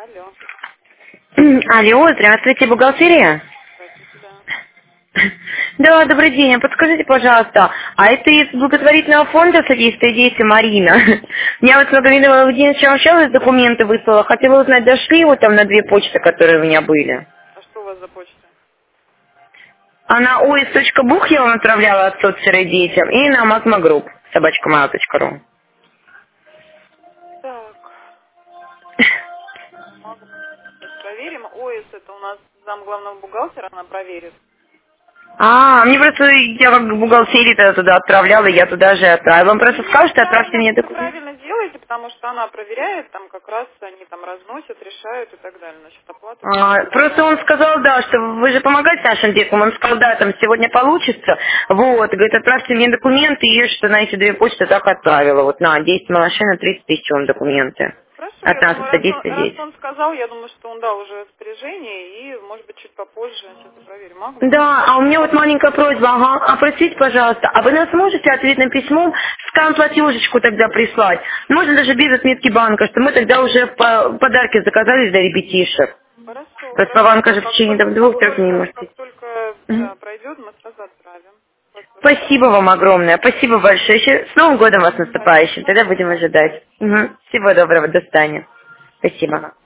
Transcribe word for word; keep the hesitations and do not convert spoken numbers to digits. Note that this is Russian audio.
Алло. Алло, здравствуйте, бухгалтерия? Здравствуйте, да. Да, добрый день. Подскажите, пожалуйста, а это из благотворительного фонда «Содействие дети» Марина? Я вот с Магомедовым Владимировичем общалась, документы выслала. Хотела узнать, дошли вот там на две почты, которые у меня были. А что у вас за почта? А на ois.бух я вам отправляла от соцсеры детям и на magmagroup, собачка моя точка ру. Так, могу. Сейчас проверим. ОИС это у нас зам главного бухгалтера, она проверит. А, мне просто, я как бухгалтерии тогда туда отправляла, я туда же отправила. Вам просто Нет, скажете, отправьте правильно, мне все документы. правильно делаете, потому что она проверяет, там как раз они там разносят, решают и так далее. Насчет оплаты А, тоже. просто он сказал, да, что вы же помогаете нашим детям. Он сказал, да, там сегодня получится. Вот, говорит, отправьте мне документы, и что на эти две почты так отправила. Вот на действие машины тридцать тысяч вам документы. Хорошо, От я нас думаю, это раз он, действие раз здесь. он сказал, я думаю, что он дал уже распоряжение, и, может быть, чуть попозже, сейчас я проверю. Магнум. Да, а у меня вот маленькая просьба, ага, а простите, пожалуйста, а вы нас можете ответным письмом скан-платежечку тогда прислать? Можно даже без отметки банка, что мы тогда уже по- подарки заказали для ребятишек. Хорошо, Просто банка хорошо. же в Как течение только, там как двух-трех дней только, может как быть. только, Мгм. да, пройдет, мы сразу отправим. Вопрос. Спасибо вам огромное, спасибо большое. Еще с Новым годом вас Спасибо, наступающим, тогда будем взаимно. ожидать. Мгм. Всего доброго, до свидания. Спасибо.